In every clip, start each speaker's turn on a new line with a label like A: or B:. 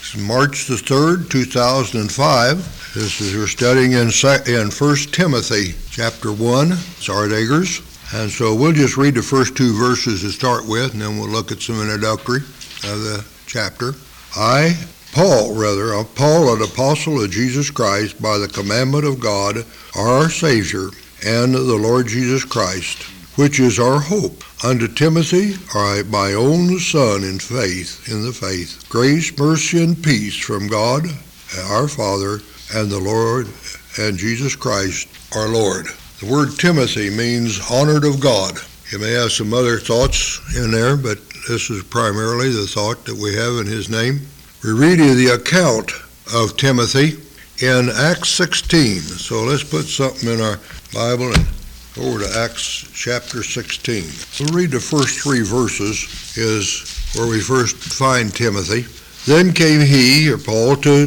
A: March the 3rd, 2005. We're studying in 1 Timothy chapter 1. It's Art Agers. And so we'll just read the first two verses to start with, and then we'll look at some introductory of the chapter. Paul, an apostle of Jesus Christ, by the commandment of God, our Savior, and the Lord Jesus Christ, which is our hope. Unto Timothy, my own son in the faith, grace, mercy, and peace from God, our Father, and the Lord, and Jesus Christ, our Lord. The word Timothy means honored of God. You may have some other thoughts in there, but this is primarily the thought that we have in his name. We read the account of Timothy in Acts 16. So let's put something in our Bible and go over to Acts chapter 16. We'll read the first three verses is where we first find Timothy. Then came he, or Paul, to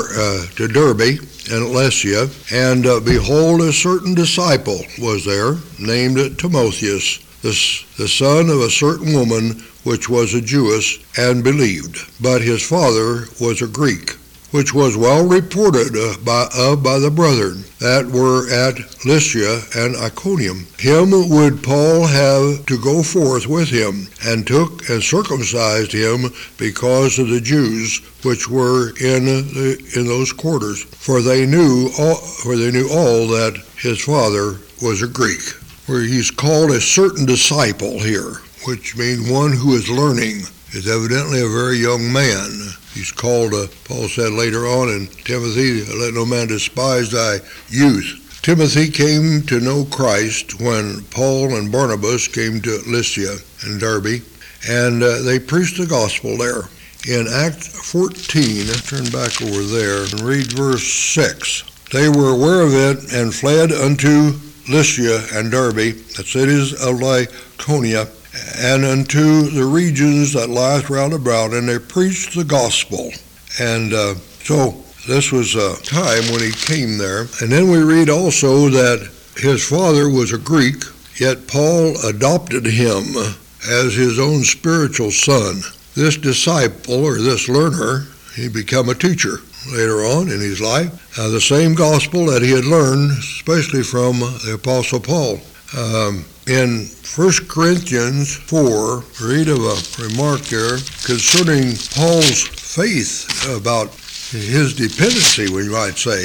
A: Derbe and Lycia, and behold, a certain disciple was there, named Timotheus, the son of a certain woman which was a Jewess, and believed. But his father was a Greek, which was well reported by the brethren that were at Lycia and Iconium. Him would Paul have to go forth with him, and took and circumcised him because of the Jews which were in those quarters, for they knew all that his father was a Greek. Where he's called a certain disciple here, which means one who is learning, is evidently a very young man. He's called, Paul said later on in Timothy, let no man despise thy youth. Timothy came to know Christ when Paul and Barnabas came to Lycia and Derbe, and they preached the gospel there. In Acts 14, turn back over there and read verse 6. They were aware of it and fled unto Lycia and Derbe, the cities of Lycaonia, and unto the regions that lieth round about, and they preached the gospel. And so this was a time when he came there. And then we read also that his father was a Greek, yet Paul adopted him as his own spiritual son. This disciple, or this learner, he became a teacher later on in his life. The same gospel that he had learned, especially from the Apostle Paul. In 1 Corinthians 4, read of a remark there concerning Paul's faith about his dependency, we might say.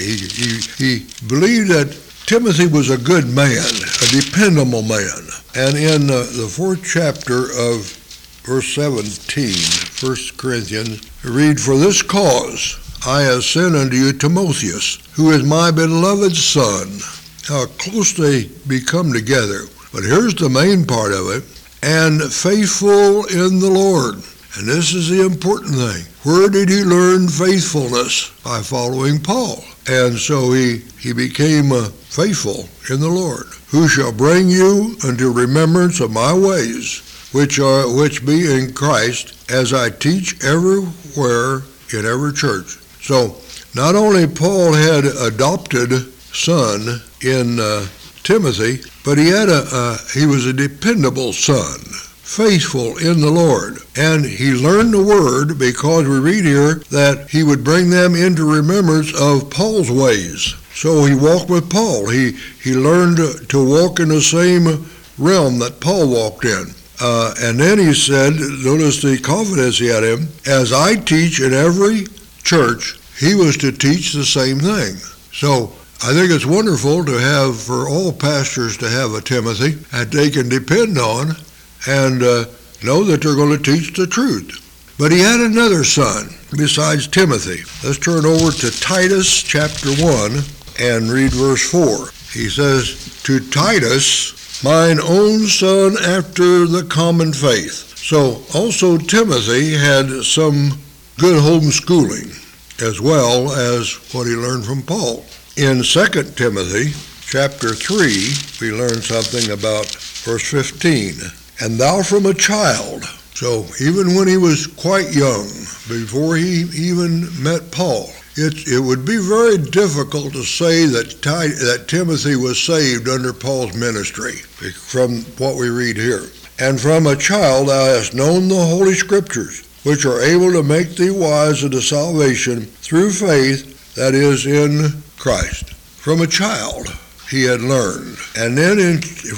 A: He believed that Timothy was a good man, a dependable man. And in the 4th chapter of verse 17, 1 Corinthians, read, for this cause I have sent unto you Timotheus, who is my beloved son. How close they become together. But here's the main part of it. And faithful in the Lord. And this is the important thing. Where did he learn faithfulness? By following Paul. And so he became faithful in the Lord. Who shall bring you unto remembrance of my ways, which be in Christ, as I teach everywhere in every church. So not only Paul had adopted son in Timothy, but he was a dependable son, faithful in the Lord. And he learned the word because we read here that he would bring them into remembrance of Paul's ways. So he walked with Paul. He learned to walk in the same realm that Paul walked in. And then he said, notice the confidence he had in him, as I teach in every church, he was to teach the same thing. So I think it's wonderful to have, for all pastors to have a Timothy that they can depend on and know that they're going to teach the truth. But he had another son besides Timothy. Let's turn over to Titus chapter 1 and read verse 4. He says, to Titus, mine own son after the common faith. So also Timothy had some good homeschooling as well as what he learned from Paul. In 2 Timothy chapter 3, we learn something about verse 15. And thou from a child. So even when he was quite young, before he even met Paul, it would be very difficult to say that Timothy was saved under Paul's ministry, from what we read here. And from a child thou hast known the Holy Scriptures, which are able to make thee wise unto salvation through faith that is in Christ. From a child he had learned. And then in 2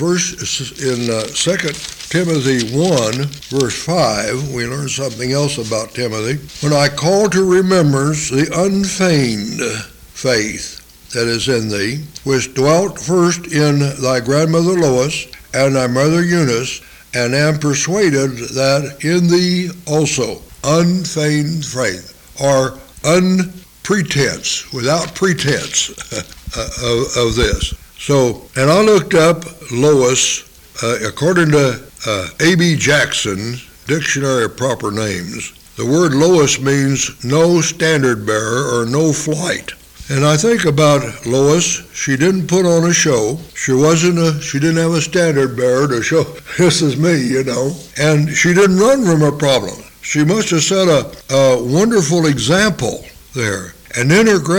A: Timothy 1, verse 5, we learn something else about Timothy. When I call to remembrance the unfeigned faith that is in thee, which dwelt first in thy grandmother Lois and thy mother Eunice, and am persuaded that in thee also unfeigned faith, or unpretense, without pretense of this. So, and I looked up Lois, according to A.B. Jackson's Dictionary of Proper Names. The word Lois means no standard bearer or no flight. And I think about Lois. She didn't put on a show. She didn't have a standard bearer to show, this is me, you know. And she didn't run from her problem. She must have set a wonderful example there. And then her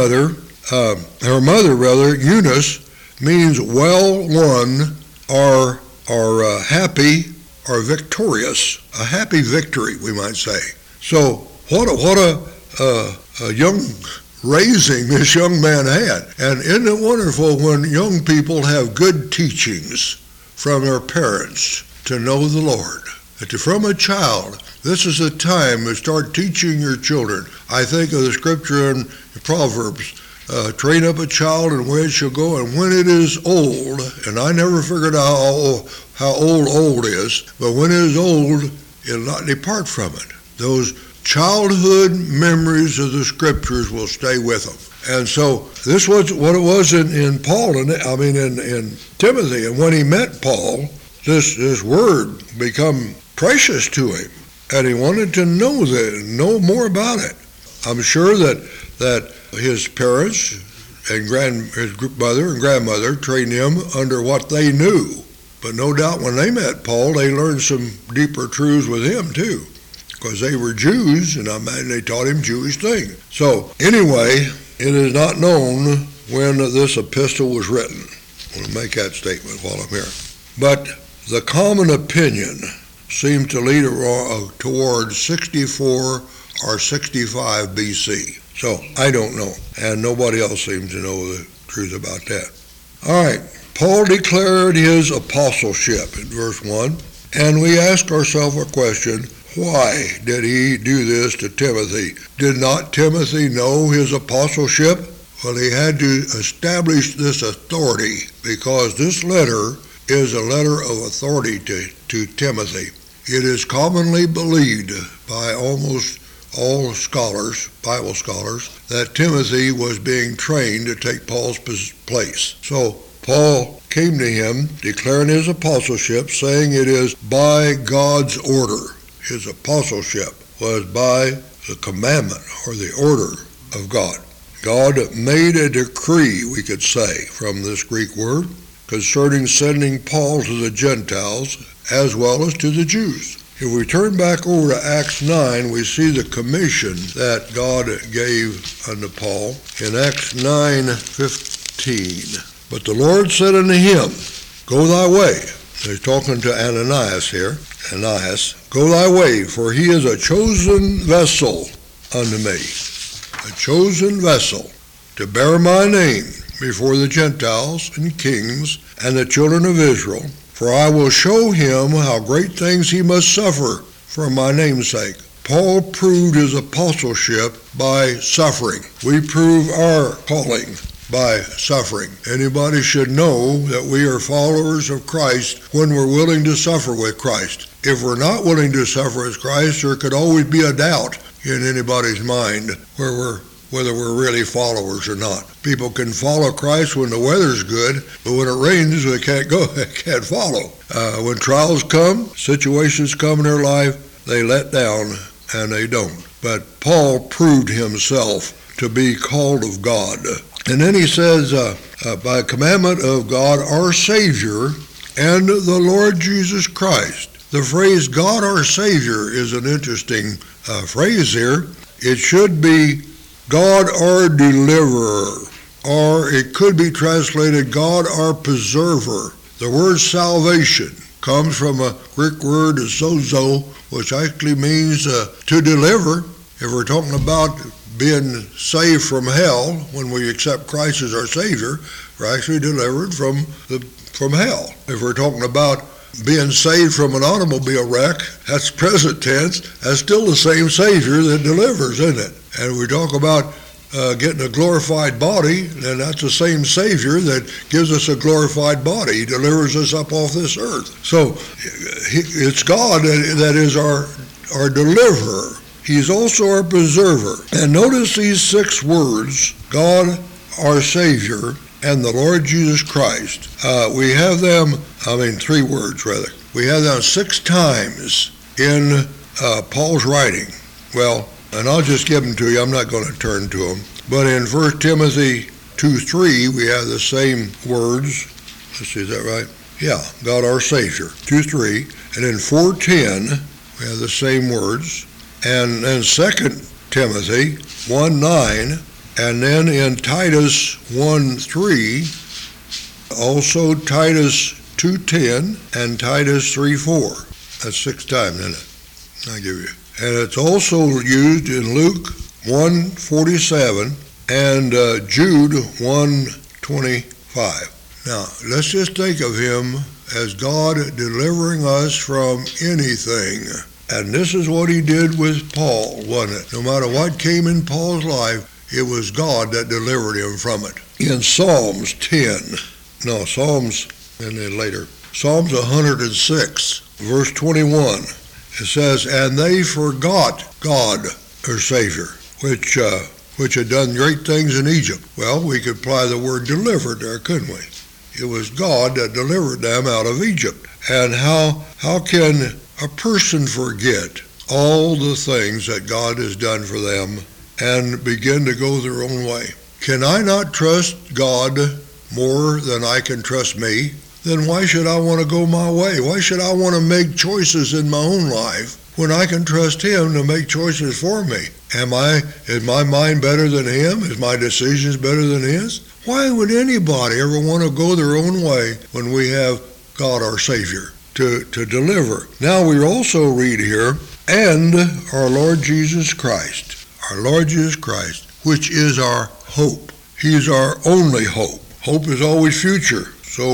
A: mother, Eunice, means well won or happy or victorious. A happy victory, we might say. So what a young raising this young man had. And isn't it wonderful when young people have good teachings from their parents to know the Lord? From a child, this is the time to start teaching your children. I think of the scripture in Proverbs, train up a child in the way it shall go, and when it is old, and I never figured out how old is, but when it is old, it'll not depart from it. Those childhood memories of the scriptures will stay with them. And so this was what it was in Paul, in Timothy. And when he met Paul, this word become precious to him, and he wanted to know more about it. I'm sure that his parents and his mother and grandmother trained him under what they knew. But no doubt when they met Paul, they learned some deeper truths with him too, because they were Jews, and I imagine they taught him Jewish things. So anyway, it is not known when this epistle was written. I want to make that statement while I'm here. But the common opinion seems to lead towards 64 or 65 BC. So I don't know, and nobody else seems to know the truth about that. All right, Paul declared his apostleship in verse 1, and we ask ourselves a question: why did he do this to Timothy? Did not Timothy know his apostleship? Well, he had to establish this authority, because this letter is a letter of authority to Timothy. It is commonly believed by almost all scholars, Bible scholars, that Timothy was being trained to take Paul's place. So Paul came to him declaring his apostleship, saying it is by God's order. His apostleship was by the commandment or the order of God. God made a decree, we could say, from this Greek word, concerning sending Paul to the Gentiles as well as to the Jews. If we turn back over to Acts 9, we see the commission that God gave unto Paul in Acts 9:15. But the Lord said unto him, Go thy way. He's talking to Ananias here. Ananias, go thy way, for he is a chosen vessel unto me. A chosen vessel to bear my name before the Gentiles and kings and the children of Israel. For I will show him how great things he must suffer for my name's sake. Paul proved his apostleship by suffering. We prove our calling by suffering. Anybody should know that we are followers of Christ when we're willing to suffer with Christ. If we're not willing to suffer with Christ, there could always be a doubt in anybody's mind whether we're really followers or not. People can follow Christ when the weather's good, but when it rains, they can't follow. When trials come, situations come in their life, they let down and they don't. But Paul proved himself to be called of God. And then he says, by commandment of God, our Savior, and the Lord Jesus Christ. The phrase God our Savior is an interesting phrase here. It should be God our deliverer, or it could be translated God our preserver. The word salvation comes from a Greek word sozo, which actually means to deliver. If we're talking about being saved from hell, when we accept Christ as our Savior, we're actually delivered from hell. If we're talking about being saved from an automobile wreck, that's present tense. That's still the same Savior that delivers, isn't it? And we talk about getting a glorified body, then that's the same Savior that gives us a glorified body. He delivers us up off this earth. So it's God that is our deliverer. He's also our preserver. And notice these 6 words, God, our Savior, and the Lord Jesus Christ. We have them, 3 words rather. We have them 6 times in Paul's writing. Well, and I'll just give them to you. I'm not going to turn to them. But in 1 Timothy 2:3, we have the same words. Let's see, is that right? Yeah, God our Savior, 2:3. And in 4:10, we have the same words. And then 2 Timothy 1:9, and then in Titus 1:3, also Titus 2:10, and Titus 3:4. That's 6 times, isn't it? I give you. And it's also used in Luke 1:47 and Jude 1:25. Now, let's just think of him as God delivering us from anything. And this is what he did with Paul, wasn't it? No matter what came in Paul's life, it was God that delivered him from it. In Psalms 106, verse 21, it says, and they forgot God, their Savior, which had done great things in Egypt. Well, we could apply the word delivered there, couldn't we? It was God that delivered them out of Egypt. And how can a person forget all the things that God has done for them and begin to go their own way? Can I not trust God more than I can trust me? Then why should I want to go my way? Why should I want to make choices in my own life when I can trust him to make choices for me? Is my mind better than him? Is my decisions better than his? Why would anybody ever want to go their own way when we have God our Savior to deliver? Now we also read here, and our Lord Jesus Christ, which is our hope. He's our only hope. Hope is always future.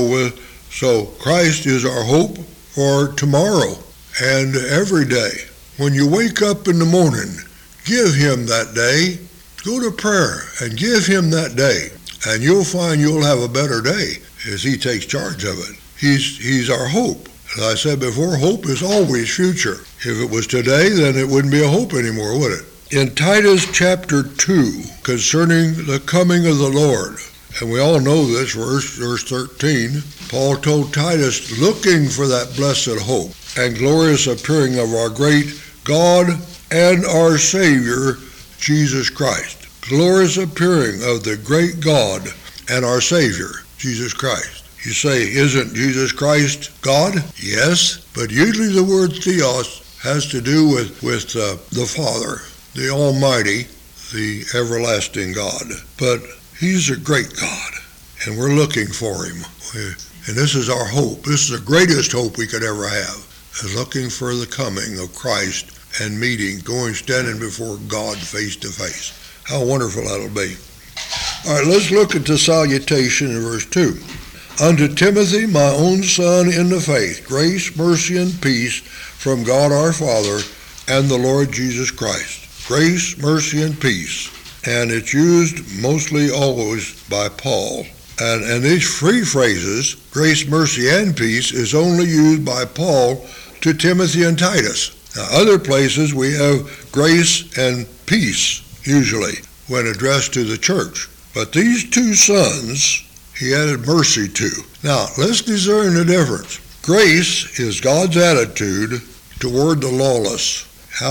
A: So Christ is our hope for tomorrow and every day. When you wake up in the morning, give him that day. Go to prayer and give him that day. And you'll find you'll have a better day as he takes charge of it. He's our hope. As I said before, hope is always future. If it was today, then it wouldn't be a hope anymore, would it? In Titus chapter 2, concerning the coming of the Lord, and we all know this, verse 13, Paul told Titus, looking for that blessed hope and glorious appearing of our great God and our Savior, Jesus Christ. Glorious appearing of the great God and our Savior, Jesus Christ. You say, isn't Jesus Christ God? Yes, but usually the word theos has to do with the Father, the Almighty, the everlasting God. But he's a great God, and we're looking for him. And this is our hope. This is the greatest hope we could ever have, is looking for the coming of Christ and standing before God face to face. How wonderful that'll be. All right, let's look at the salutation in verse 2. Unto Timothy, my own son in the faith, grace, mercy, and peace from God our Father and the Lord Jesus Christ. Grace, mercy, and peace. And it's used mostly always by Paul. And these three phrases, grace, mercy, and peace, is only used by Paul to Timothy and Titus. Now, other places we have grace and peace, usually, when addressed to the church. But these 2 sons, he added mercy to. Now, let's discern the difference. Grace is God's attitude toward the lawless.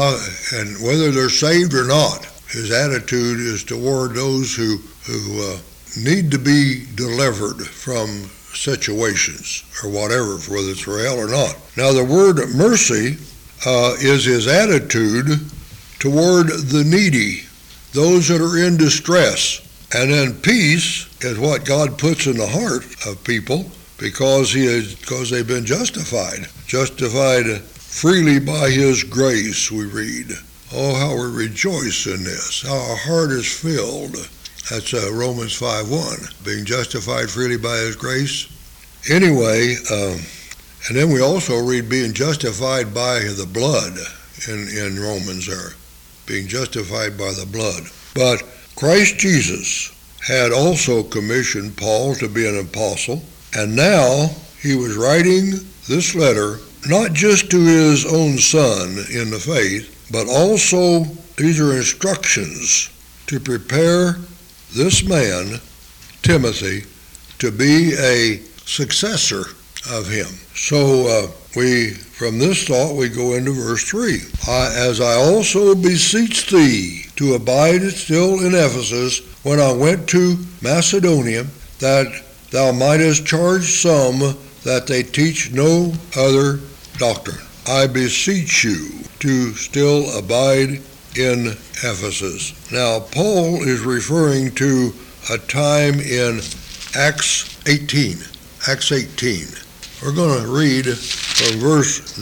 A: And whether they're saved or not, his attitude is toward those who need to be delivered from situations or whatever, whether it's real or not. Now, the word mercy is his attitude toward the needy, those that are in distress. And then peace is what God puts in the heart of people, because they've been justified freely by his grace, we read. Oh, how we rejoice in this, how our heart is filled. That's Romans 5:1, being justified freely by his grace. Anyway, and then we also read being justified by the blood in Romans there, being justified by the blood. But Christ Jesus had also commissioned Paul to be an apostle, and now he was writing this letter not just to his own son in the faith, but also these are instructions to prepare this man, Timothy, to be a successor of him. So from this thought we go into verse 3. As I also beseech thee to abide still in Ephesus when I went to Macedonia, that thou mightest charge some that they teach no other doctrine. I beseech you to still abide in Ephesus. Now, Paul is referring to a time in Acts 18. Acts 18. We're going to read from verse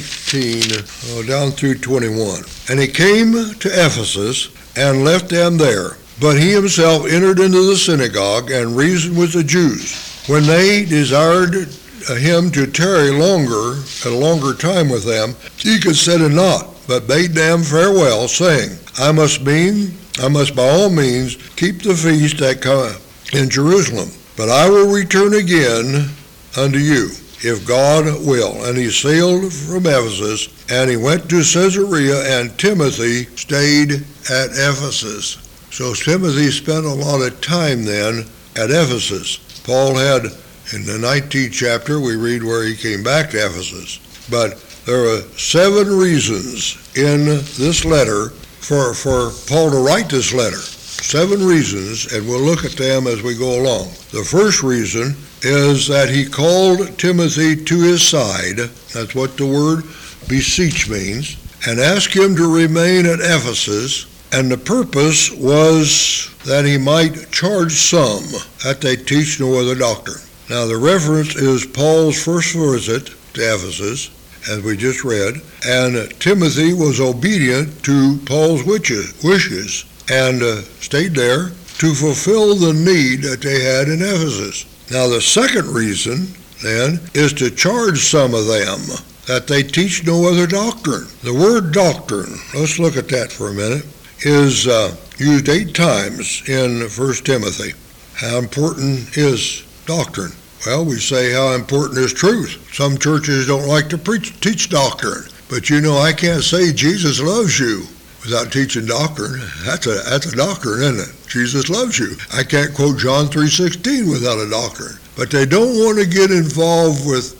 A: 19 down through 21. And he came to Ephesus and left them there. But he himself entered into the synagogue and reasoned with the Jews. When they desired him to tarry a longer time with them, he consented not, but bade them farewell, saying, I must by all means keep the feast that cometh in Jerusalem, but I will return again unto you, if God will. And he sailed from Ephesus, and he went to Caesarea, and Timothy stayed at Ephesus. So Timothy spent a lot of time then at Ephesus. Paul had, in the 19th chapter, we read where he came back to Ephesus. But there are 7 reasons in this letter for Paul to write this letter. 7 reasons, and we'll look at them as we go along. The first reason is that he called Timothy to his side. That's what the word beseech means. And asked him to remain at Ephesus. And the purpose was that he might charge some that they teach no other doctrine. Now the reference is Paul's first visit to Ephesus, as we just read, and Timothy was obedient to Paul's wishes and stayed there to fulfill the need that they had in Ephesus. Now the second reason, then, is to charge some of them that they teach no other doctrine. The word doctrine, let's look at that for a minute, is used 8 times in 1 Timothy. How important is doctrine? Well, we say how important is truth. Some churches don't like to teach doctrine, but I can't say Jesus loves you without teaching doctrine. That's a doctrine, isn't it? Jesus loves you. I can't quote John 3:16 without a doctrine. But they don't want to get involved with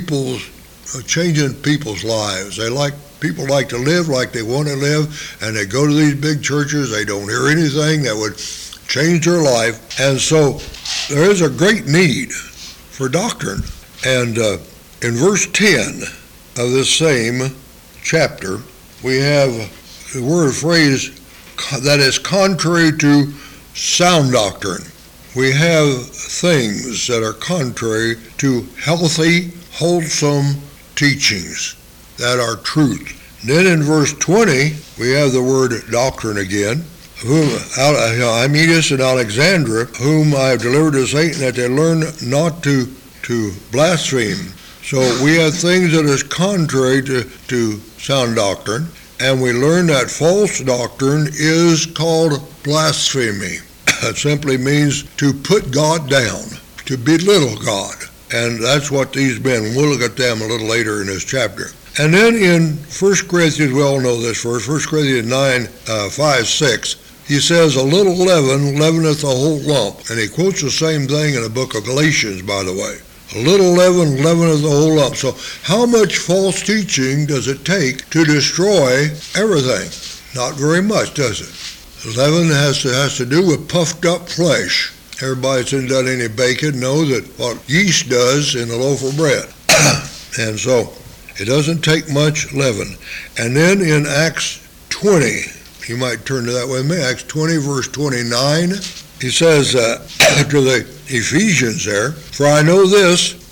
A: changing people's lives. People like to live like they want to live, and they go to these big churches. They don't hear anything that would change their life. And so there is a great need for doctrine. And in verse 10 of this same chapter, we have the word phrase that is contrary to sound doctrine. We have things that are contrary to healthy, wholesome teachings that are truth. Then in verse 20, we have the word doctrine again. Whom Hymenaeus and Alexandra, whom I have delivered to Satan, that they learn not to blaspheme. So we have things that is contrary to sound doctrine, and we learn that false doctrine is called blasphemy. It simply means to put God down, to belittle God. And that's what these men, we'll look at them a little later in this chapter. And then in 1 Corinthians, we all know this verse, 1 Corinthians 9, 5, 6, he says, a little leaven leaveneth the whole lump. And he quotes the same thing in the book of Galatians, by the way. A little leaven leaveneth the whole lump. So how much false teaching does it take to destroy everything? Not very much, does it? Leaven has to do with puffed up flesh. Everybody that's done any baking knows that what yeast does in a loaf of bread. And so it doesn't take much leaven. And then in Acts 20, you might turn to that with me, Acts 20, verse 29, he says to the Ephesians there, for I know this,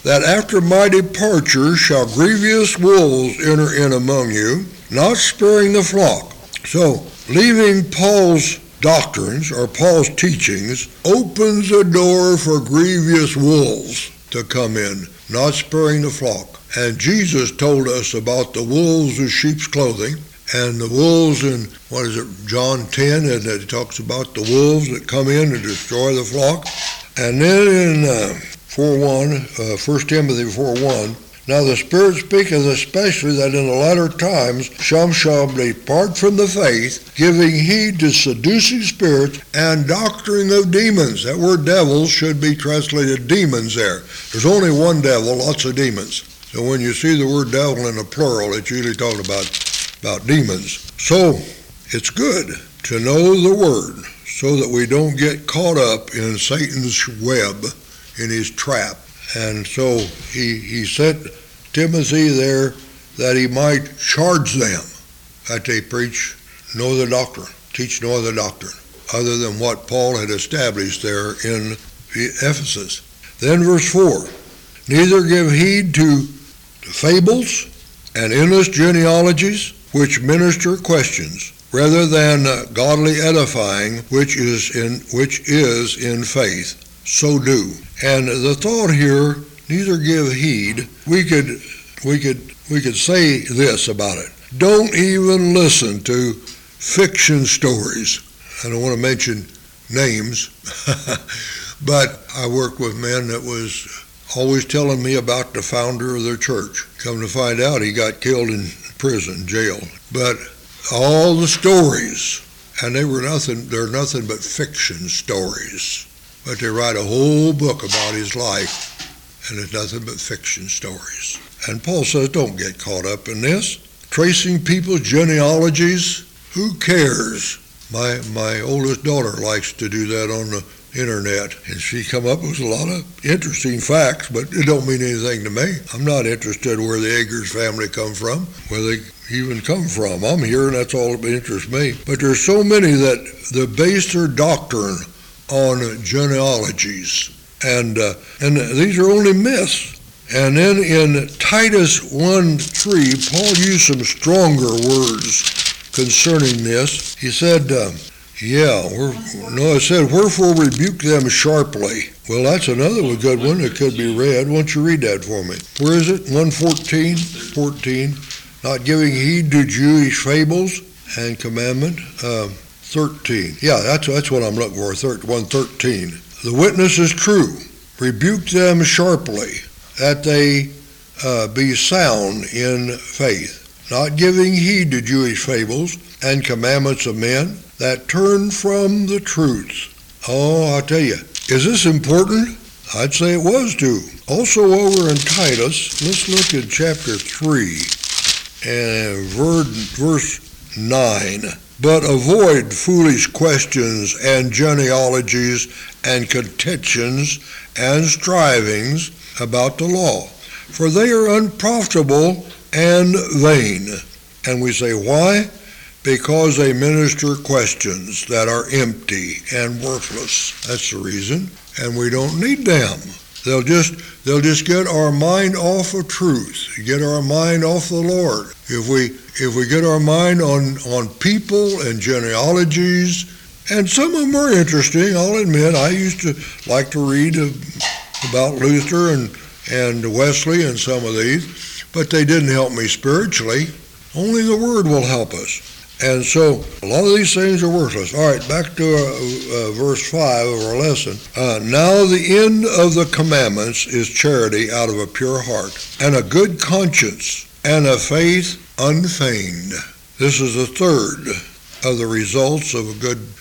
A: that after my departure shall grievous wolves enter in among you, not sparing the flock. So, leaving Paul's doctrines or Paul's teachings opens the door for grievous wolves to come in, not sparing the flock. And Jesus told us about the wolves in sheep's clothing, and the wolves in, John 10, and it talks about the wolves that come in and destroy the flock. And then in 1 Timothy 4:1, now the Spirit speaketh especially that in the latter times some shall depart from the faith, giving heed to seducing spirits and doctrine of demons. That word devils should be translated demons there. There's only one devil, lots of demons. So when you see the word devil in the plural, it's usually talking about demons. So it's good to know the word so that we don't get caught up in Satan's web, in his trap. And so he sent Timothy there that he might charge them that they preach no other doctrine, teach no other doctrine, other than what Paul had established there in Ephesus. Then verse 4, neither give heed to fables and endless genealogies, which minister questions, rather than godly edifying, which is in faith. So do. And the thought here, neither give heed. We could say this about it. Don't even listen to fiction stories. I don't want to mention names, but I worked with men that was always telling me about the founder of their church. Come to find out, he got killed in prison, jail. But all the stories, and they're nothing but fiction stories. But they write a whole book about his life, and it's nothing but fiction stories. And Paul says, don't get caught up in this. Tracing people's genealogies, who cares? My oldest daughter likes to do that on the internet, and she come up with a lot of interesting facts, but it don't mean anything to me. I'm not interested where the Eggers family come from, where they even come from. I'm here, and that's all that interests me. But there's so many that base their doctrine on genealogies, and these are only myths. And then in Titus 1:3, Paul used some stronger words concerning this. He said, wherefore rebuke them sharply. Well, that's another good one that could be read. Why don't you read that for me? Where is it? 1:14, not giving heed to Jewish fables and commandment. 13. Yeah, that's what I'm looking for, 1:13. The witness is true. Rebuke them sharply, that they be sound in faith, not giving heed to Jewish fables and commandments of men that turn from the truth. Oh, I tell you, is this important? I'd say it was too. Also over in Titus, let's look at chapter 3 and verse 9. But avoid foolish questions and genealogies and contentions and strivings about the law, for they are unprofitable and vain. And we say, why? Because they minister questions that are empty and worthless. That's the reason. And we don't need them. They'll just get our mind off of truth, get our mind off the Lord. If we get our mind on people and genealogies, and some of them are interesting, I'll admit. I used to like to read about Luther and Wesley and some of these, but they didn't help me spiritually. Only the Word will help us. And so a lot of these things are worthless. All right, back to verse 5 of our lesson. Now the end of the commandments is charity out of a pure heart, and a good conscience, and a faith unfeigned. This is the third of the results of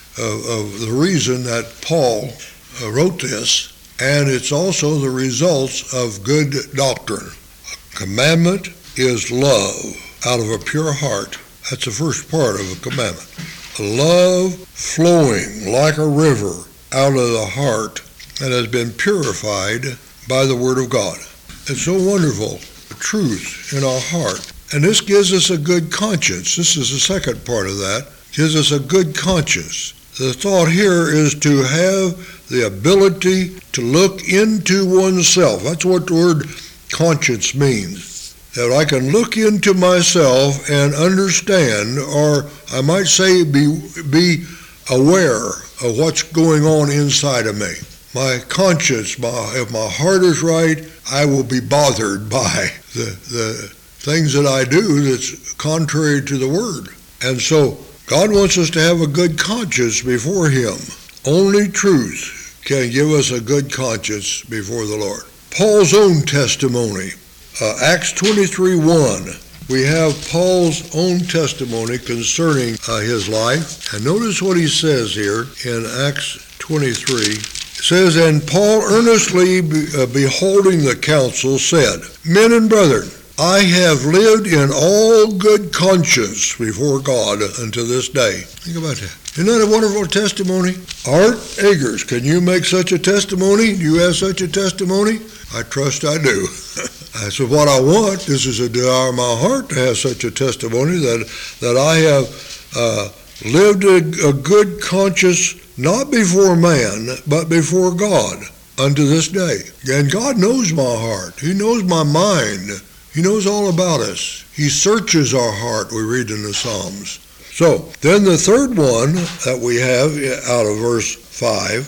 A: the reason that Paul wrote this, and it's also the results of good doctrine. A commandment is love out of a pure heart. That's the first part of a commandment. A love flowing like a river out of the heart that has been purified by the Word of God. It's so wonderful, the truth in our heart. And this gives us a good conscience. This is the second part of that. Gives us a good conscience. The thought here is to have the ability to look into oneself. That's what the word conscience means. That I can look into myself and understand, or I might say be aware of what's going on inside of me. My conscience, if my heart is right, I will be bothered by the things that I do that's contrary to the Word. And so God wants us to have a good conscience before Him. Only truth can give us a good conscience before the Lord. Paul's own testimony, Acts 23:1. We have Paul's own testimony concerning his life. And notice what he says here in Acts 23. It says, "And Paul earnestly beholding the council said, Men and brethren, I have lived in all good conscience before God unto this day." Think about that. Isn't that a wonderful testimony? Art Eggers, can you make such a testimony? Do you have such a testimony? I trust I do. That's what I want. This is a desire of my heart to have such a testimony that I have lived a good conscience, not before man, but before God unto this day. And God knows my heart. He knows my mind. He knows all about us. He searches our heart, we read in the Psalms. So, then the third one that we have out of verse 5,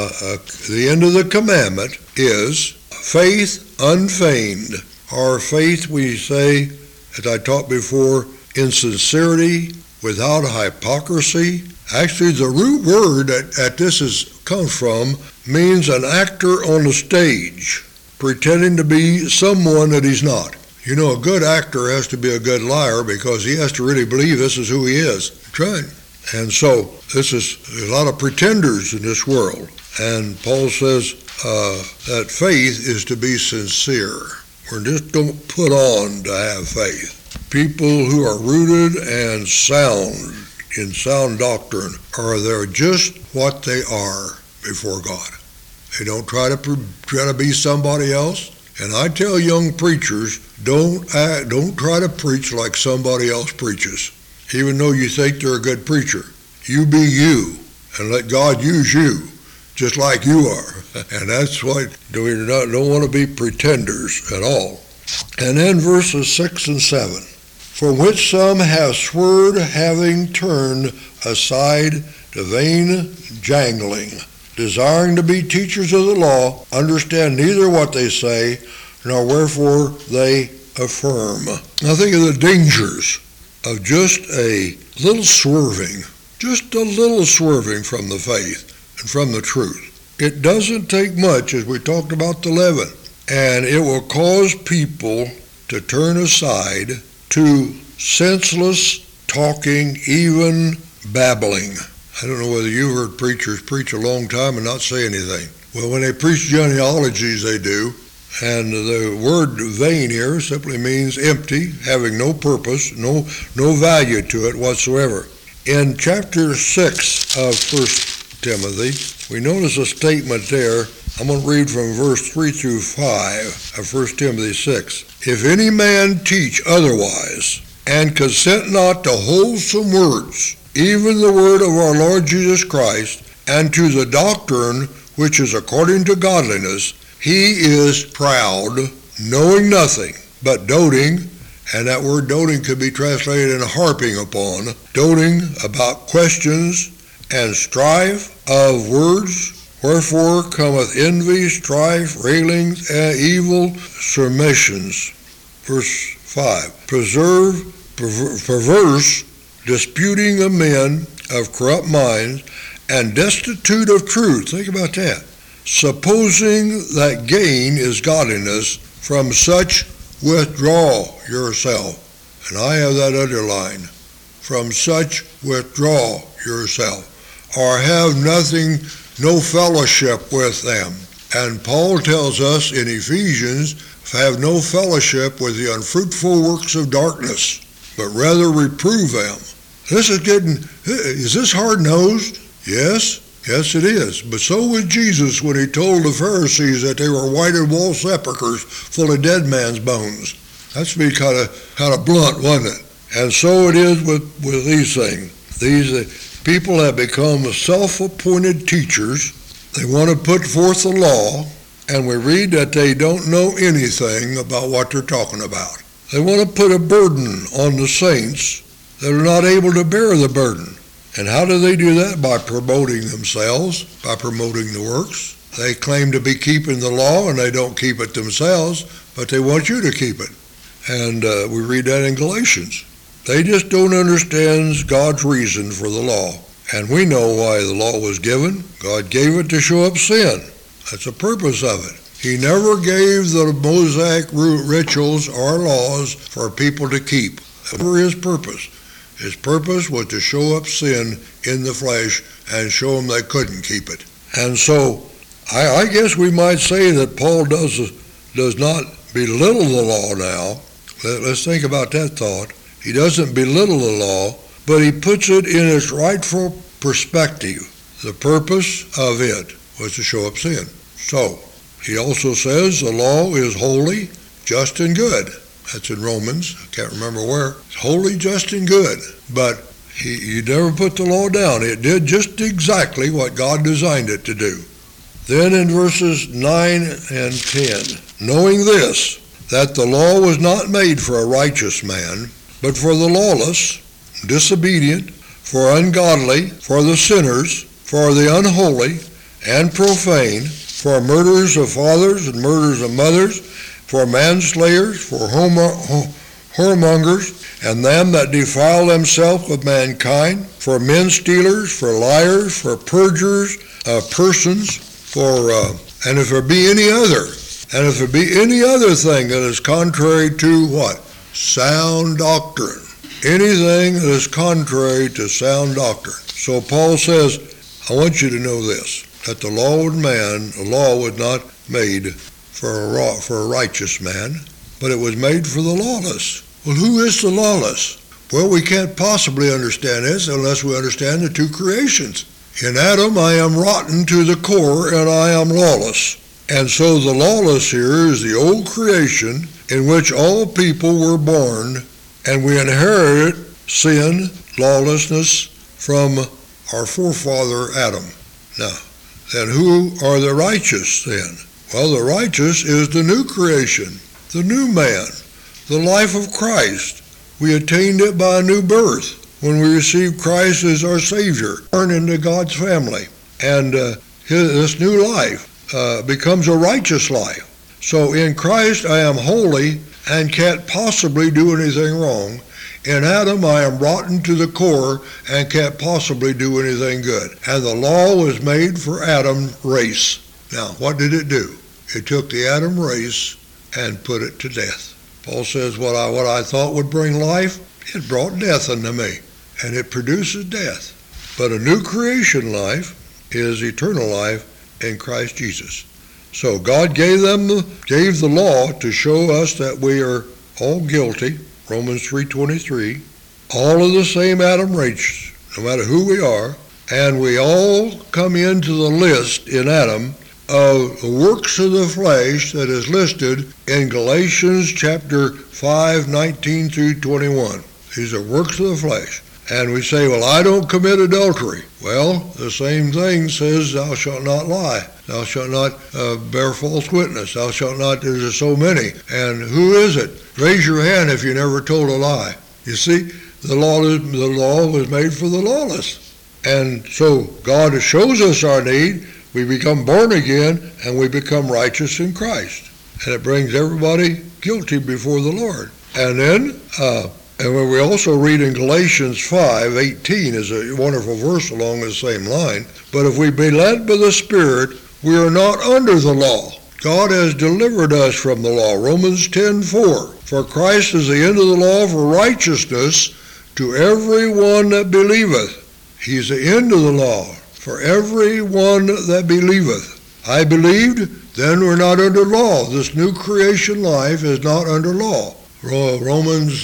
A: the end of the commandment is faith unfeigned. Our faith, we say, as I taught before, in sincerity, without hypocrisy. Actually, the root word that this comes from means an actor on the stage, pretending to be someone that he's not. You know, a good actor has to be a good liar because he has to really believe this is who he is. That's right. And so there's a lot of pretenders in this world. And Paul says that faith is to be sincere. We just don't put on to have faith. People who are rooted and sound in sound doctrine they're just what they are before God. They don't try to be somebody else. And I tell young preachers, don't try to preach like somebody else preaches, even though you think they're a good preacher. You be you, and let God use you, just like you are. And that's why we don't want to be pretenders at all. And then verses 6 and 7. For which some have swerved, having turned aside to vain jangling, desiring to be teachers of the law, understand neither what they say, nor wherefore they affirm. Now think of the dangers of just a little swerving from the faith and from the truth. It doesn't take much, as we talked about the leaven, and it will cause people to turn aside to senseless talking, even babbling. I don't know whether you've heard preachers preach a long time and not say anything. Well, when they preach genealogies, they do. And the word vain here simply means empty, having no purpose, no value to it whatsoever. In chapter 6 of 1 Timothy, we notice a statement there. I'm going to read from verse 3 through 5 of 1 Timothy 6. If any man teach otherwise, and consent not to wholesome words, even the word of our Lord Jesus Christ, and to the doctrine which is according to godliness, he is proud, knowing nothing, but doting, and that word doting could be translated in harping upon, doting about questions and strife of words, wherefore cometh envy, strife, railings, and evil surmissions. Verse 5, perverse, disputing of men of corrupt minds, and destitute of truth. Think about that. Supposing that gain is godliness, from such withdraw yourself. And I have that underlined. From such withdraw yourself. Or have no fellowship with them. And Paul tells us in Ephesians, have no fellowship with the unfruitful works of darkness, but rather reprove them. Is this hard-nosed? Yes it is. But so was Jesus when he told the Pharisees that they were whited wall sepulchres full of dead man's bones. That's be kind of blunt, wasn't it? And so it is with these things. People have become self-appointed teachers. They want to put forth the law, and we read that they don't know anything about what they're talking about. They want to put a burden on the saints that are not able to bear the burden. And how do they do that? By promoting themselves, by promoting the works. They claim to be keeping the law, and they don't keep it themselves, but they want you to keep it. And we read that in Galatians. They just don't understand God's reason for the law. And we know why the law was given. God gave it to show up sin. That's the purpose of it. He never gave the Mosaic rituals or laws for people to keep. That was his purpose. His purpose was to show up sin in the flesh and show them they couldn't keep it. And so I guess we might say that Paul does not belittle the law now. Let's think about that thought. He doesn't belittle the law, but he puts it in its rightful perspective. The purpose of it was to show up sin. So, he also says the law is holy, just, and good. That's in Romans. I can't remember where. It's holy, just, and good. But he never put the law down. It did just exactly what God designed it to do. Then in verses 9 and 10, knowing this, that the law was not made for a righteous man, but for the lawless, disobedient, for ungodly, for the sinners, for the unholy, and profane, for murderers of fathers and murderers of mothers, for manslayers, for whoremongers, and them that defile themselves with mankind, for men stealers, for liars, for perjurers of persons, and if there be any other thing that is contrary to what? Sound doctrine. Anything that is contrary to sound doctrine. So Paul says, I want you to know this, that the law was not made for a righteous man, but it was made for the lawless. Well, who is the lawless? Well, we can't possibly understand this unless we understand the two creations. In Adam, I am rotten to the core, and I am lawless. And so the lawless here is the old creation in which all people were born, and we inherit sin, lawlessness from our forefather Adam. Now, then who are the righteous then? Well, the righteous is the new creation, the new man, the life of Christ. We attained it by a new birth when we received Christ as our Savior, born into God's family. And this new life becomes a righteous life. So in Christ I am holy and can't possibly do anything wrong. In Adam I am rotten to the core and can't possibly do anything good. And the law was made for Adam's race. Now, what did it do? It took the Adam race and put it to death. Paul says what I thought would bring life, it brought death unto me. And it produces death. But a new creation life is eternal life in Christ Jesus. So God gave the law to show us that we are all guilty, Romans 3:23, all of the same Adam race, no matter who we are, and we all come into the list in Adam of the works of the flesh that is listed in Galatians chapter 5, 19 through 21. These are works of the flesh. And we say, well, I don't commit adultery. Well, the same thing says, thou shalt not lie. Thou shalt not bear false witness. Thou shalt not, there's so many. And who is it? Raise your hand if you never told a lie. You see, the law was made for the lawless. And so God shows us our need. We become born again, and we become righteous in Christ. And it brings everybody guilty before the Lord. And then, and when we also read in Galatians 5:18 is a wonderful verse along the same line. But if we be led by the Spirit, we are not under the law. God has delivered us from the law. Romans 10:4. For Christ is the end of the law for righteousness to every one that believeth. He's the end of the law for every one that believeth. I believed, then we're not under law. This new creation life is not under law. Romans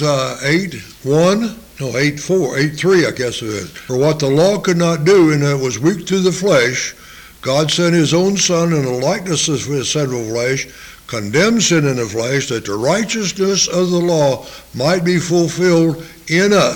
A: 8:3, I guess it is. For what the law could not do, and it was weak through the flesh, God sent his own Son in the likeness of his sinful flesh, condemned sin in the flesh, that the righteousness of the law might be fulfilled in us.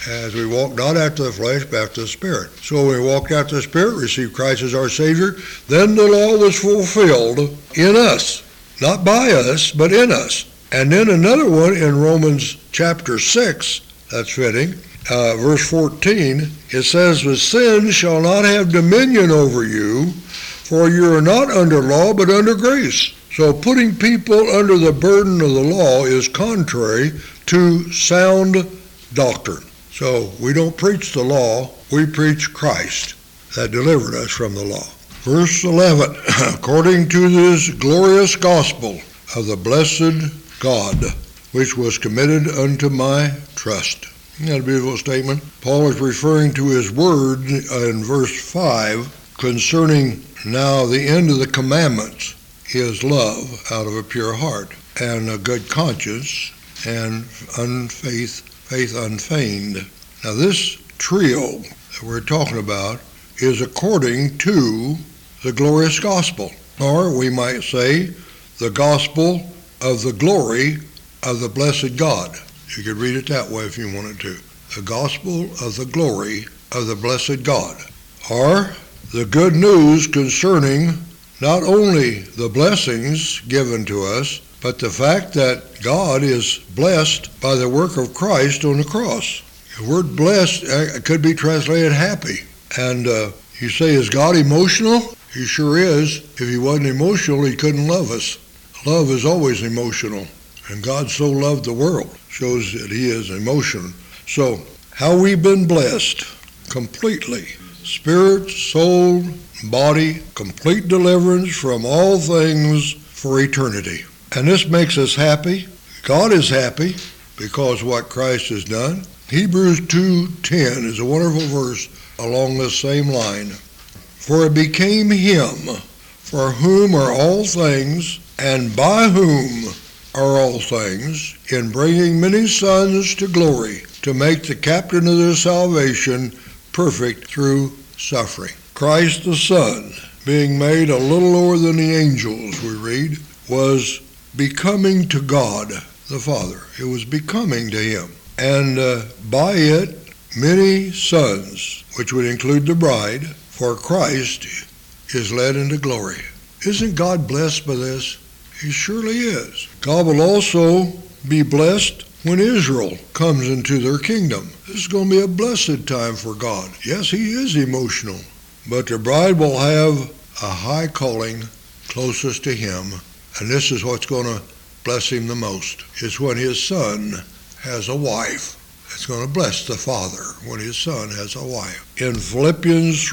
A: as we walk not after the flesh, but after the Spirit. So when we walked after the Spirit, received Christ as our Savior, then the law was fulfilled in us. Not by us, but in us. And then another one in Romans chapter 6, that's fitting, verse 14, it says, "The sin shall not have dominion over you, for you are not under law, but under grace." So putting people under the burden of the law is contrary to sound doctrine. So we don't preach the law, we preach Christ that delivered us from the law. Verse 11, "According to this glorious gospel of the blessed God, which was committed unto my trust." Isn't that a beautiful statement? Paul is referring to his word in verse 5 concerning now the end of the commandments is love out of a pure heart and a good conscience and faith unfeigned. Now this trio that we're talking about is according to the glorious gospel, or we might say the gospel of the glory of the blessed God. You could read it that way if you wanted to. The gospel of the glory of the blessed God, or the good news concerning not only the blessings given to us, but the fact that God is blessed by the work of Christ on the cross. The word blessed could be translated happy. And you say, is God emotional? He sure is. If he wasn't emotional, he couldn't love us. Love is always emotional. And God so loved the world shows that he is emotional. So, how we've been blessed completely. Spirit, soul, body, complete deliverance from all things for eternity. And this makes us happy. God is happy because of what Christ has done. Hebrews 2:10 is a wonderful verse along the same line. "For it became him, for whom are all things, and by whom are all things, in bringing many sons to glory, to make the captain of their salvation perfect through suffering." Christ the Son, being made a little lower than the angels, we read, was becoming to God the Father. It was becoming to him. And by it, many sons, which would include the bride, for Christ is led into glory. Isn't God blessed by this? He surely is. God will also be blessed when Israel comes into their kingdom. This is going to be a blessed time for God. Yes, he is emotional, but the bride will have a high calling closest to him, and this is what's going to bless him the most. It's when his son has a wife. It's going to bless the father when his son has a wife. In Philippians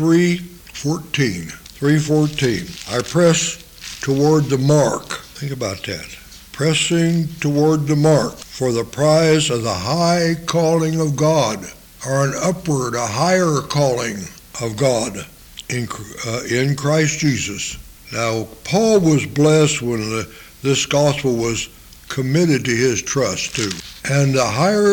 A: 3:14, "I press toward the mark." Think about that. Pressing toward the mark for the prize of the high calling of God, or an upward, a higher calling of God in Christ Jesus. Now, Paul was blessed when this gospel was committed to his trust too. And the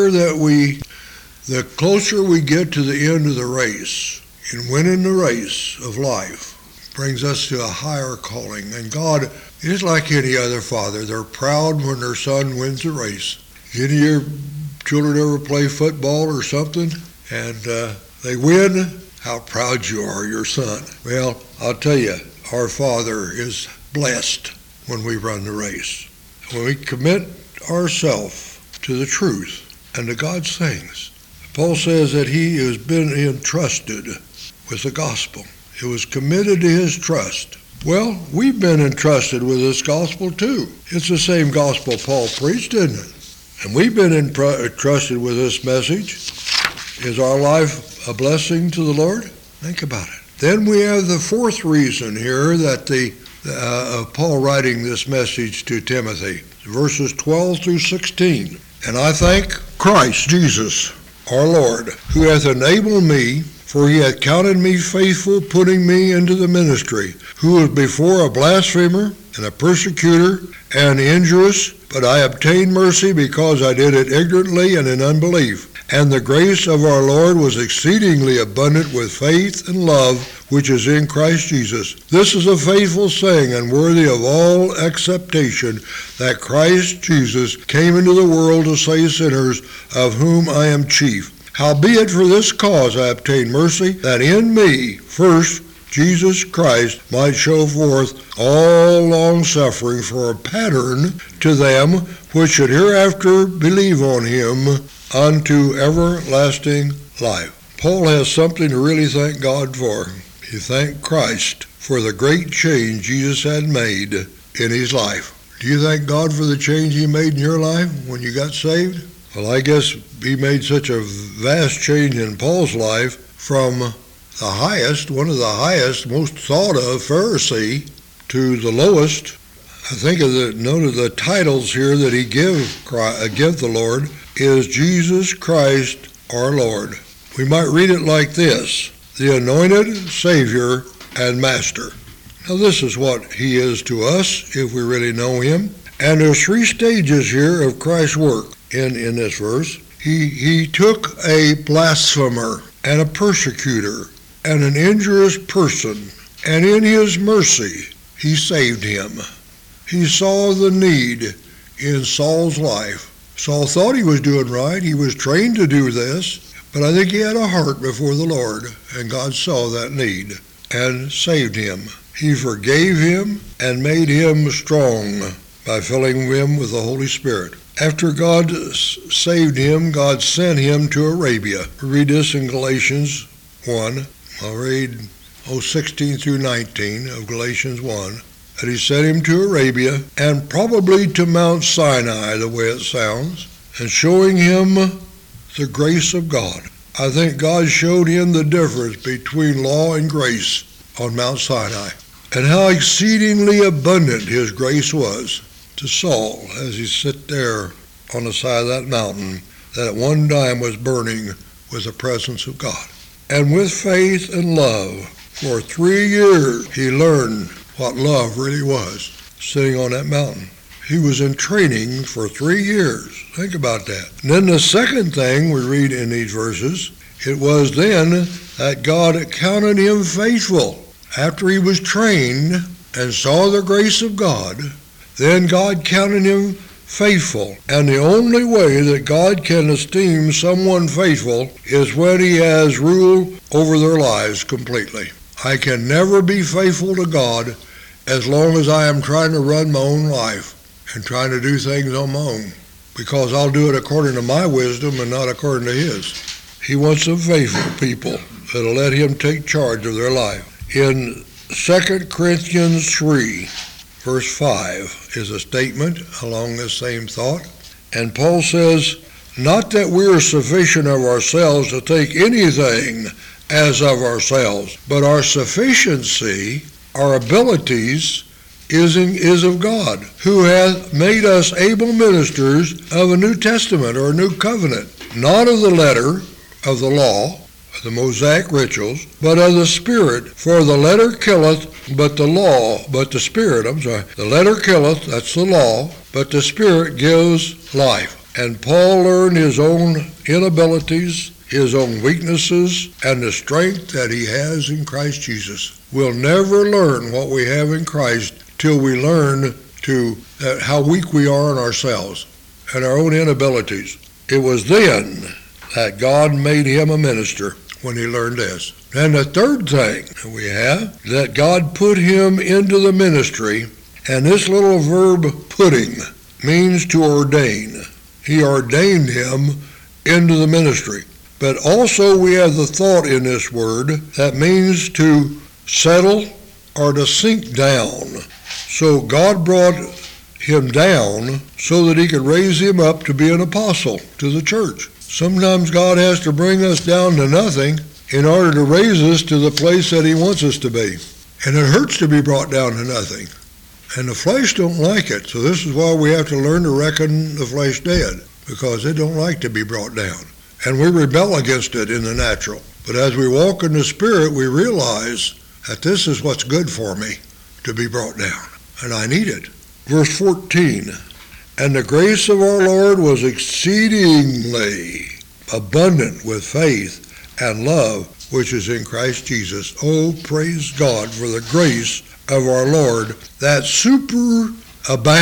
A: closer we get to the end of the race, in winning the race of life, brings us to a higher calling. And God is like any other father. They're proud when their son wins a race. Any of your children ever play football or something, and they win? How proud you are, your son. Well, I'll tell you, our Father is blessed when we run the race. When we commit ourselves to the truth and to God's things. Paul says that he has been entrusted with the gospel. It was committed to his trust. Well, we've been entrusted with this gospel too. It's the same gospel Paul preached, isn't it? And we've been entrusted with this message. Is our life a blessing to the Lord? Think about it. Then we have the fourth reason here that Paul writing this message to Timothy, verses 12 through 16. "And I thank Christ Jesus, our Lord, who hath enabled me, for he hath counted me faithful, putting me into the ministry, who was before a blasphemer and a persecutor and injurious, but I obtained mercy because I did it ignorantly and in unbelief. And the grace of our Lord was exceedingly abundant with faith and love, which is in Christ Jesus. This is a faithful saying and worthy of all acceptation, that Christ Jesus came into the world to save sinners, of whom I am chief. Howbeit for this cause I obtained mercy, that in me first Jesus Christ might show forth all longsuffering for a pattern to them which should hereafter believe on him unto everlasting life. Paul has something to really thank God for. He thanked Christ for the great change Jesus had made in his life. Do you thank God for the change he made in your life when you got saved? Well, I guess he made such a vast change in Paul's life from the highest, one of the highest, most thought of Pharisee to the lowest. I think note of the titles here that he give the Lord is Jesus Christ our Lord. We might read it like this: the anointed Savior and Master. Now this is what he is to us if we really know him. And there's three stages here of Christ's work in this verse. He took a blasphemer and a persecutor and an injurious person, and in his mercy he saved him. He saw the need in Saul's life. Saul thought he was doing right. He was trained to do this, but I think he had a heart before the Lord, and God saw that need and saved him. He forgave him and made him strong by filling him with the Holy Spirit. After God saved him, God sent him to Arabia. We read this in Galatians 1. I'll read 16 through 19 of Galatians 1. That he sent him to Arabia and probably to Mount Sinai, the way it sounds, and showing him the grace of God. I think God showed him the difference between law and grace on Mount Sinai, and how exceedingly abundant his grace was to Saul as he sat there on the side of that mountain that at one time was burning with the presence of God. And with faith and love, for 3 years he learned what love really was, sitting on that mountain. He was in training for 3 years. Think about that. And then the second thing we read in these verses, it was then that God counted him faithful. After he was trained and saw the grace of God, then God counted him faithful. And the only way that God can esteem someone faithful is when he has rule over their lives completely. I can never be faithful to God as long as I am trying to run my own life and trying to do things on my own, because I'll do it according to my wisdom and not according to his. He wants some faithful people that'll let him take charge of their life. In 2 Corinthians 3, verse 5 is a statement along this same thought. And Paul says, not that we are sufficient of ourselves to take anything as of ourselves, but our sufficiency, our abilities, is of God, who hath made us able ministers of a New Testament or a new covenant, not of the letter of the law, the Mosaic rituals, but of the Spirit. For the letter killeth, the letter killeth, that's the law, but the Spirit gives life. And Paul learned his own inabilities, his own weaknesses, and the strength that he has in Christ Jesus. We'll never learn what we have in Christ till we learn how weak we are in ourselves and our own inabilities. It was then that God made him a minister, when he learned this. And the third thing that we have, that God put him into the ministry, and this little verb putting means to ordain. He ordained him into the ministry. But also we have the thought in this word that means to settle or to sink down. So God brought him down so that he could raise him up to be an apostle to the church. Sometimes God has to bring us down to nothing in order to raise us to the place that he wants us to be. And it hurts to be brought down to nothing. And the flesh don't like it. So this is why we have to learn to reckon the flesh dead, because it don't like to be brought down. And we rebel against it in the natural. But as we walk in the Spirit, we realize that this is what's good for me, to be brought down. And I need it. Verse 14, and the grace of our Lord was exceedingly abundant with faith and love, which is in Christ Jesus. Oh, praise God for the grace of our Lord that